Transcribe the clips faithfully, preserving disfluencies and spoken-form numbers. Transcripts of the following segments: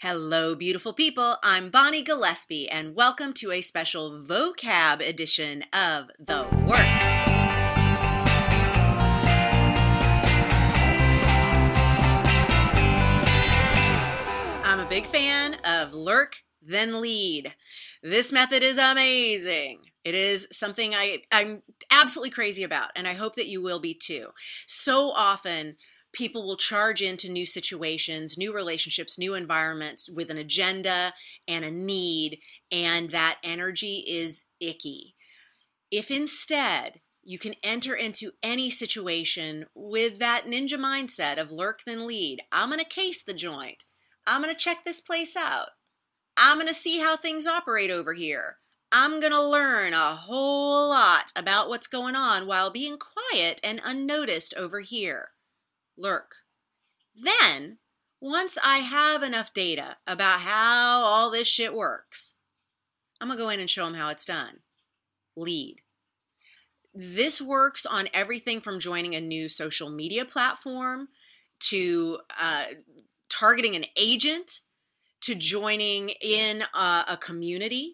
Hello, beautiful people. I'm Bonnie Gillespie, and welcome to a special vocab edition of The Work. I'm a big fan of Lurk, Then Lead. This method is amazing. It is something I, I'm absolutely crazy about, and I hope that you will be too. So often, people will charge into new situations, new relationships, new environments with an agenda and a need, and that energy is icky. If instead you can enter into any situation with that ninja mindset of lurk then lead, I'm going to case the joint. I'm going to check this place out. I'm going to see how things operate over here. I'm going to learn a whole lot about what's going on while being quiet and unnoticed over here. Lurk. Then, once I have enough data about how all this shit works, I'm going to go in and show them how it's done. Lead. This works on everything from joining a new social media platform to uh, targeting an agent to joining in a, a community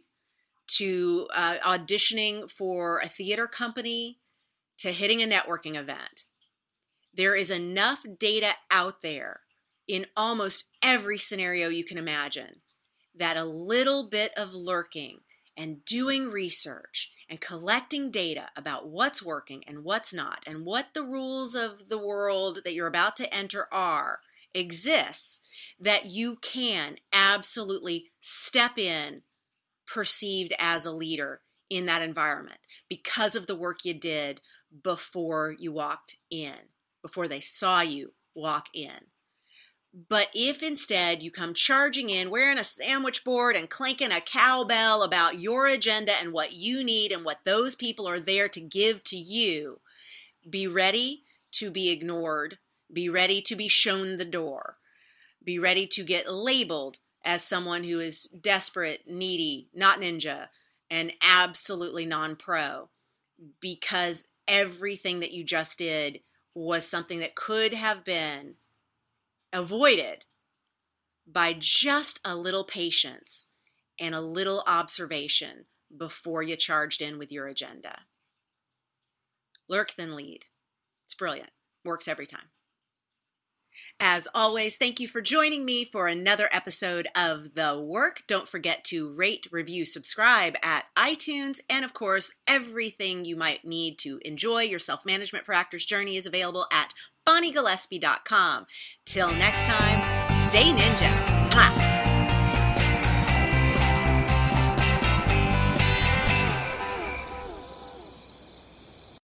to uh, auditioning for a theater company to hitting a networking event. There is enough data out there in almost every scenario you can imagine that a little bit of lurking and doing research and collecting data about what's working and what's not and what the rules of the world that you're about to enter are exists that you can absolutely step in perceived as a leader in that environment because of the work you did before you walked in. Before they saw you walk in. But if instead you come charging in, wearing a sandwich board and clanking a cowbell about your agenda and what you need and what those people are there to give to you, be ready to be ignored. Be ready to be shown the door. Be ready to get labeled as someone who is desperate, needy, not ninja, and absolutely non-pro. Because everything that you just did was something that could have been avoided by just a little patience and a little observation before you charged in with your agenda. Lurk then lead. It's brilliant. Works every time. As always, thank you for joining me for another episode of The Work. Don't forget to rate, review, subscribe at iTunes. And of course, everything you might need to enjoy your self-management practice journey is available at bonnie gillespie dot com. Till next time, stay ninja. Mwah.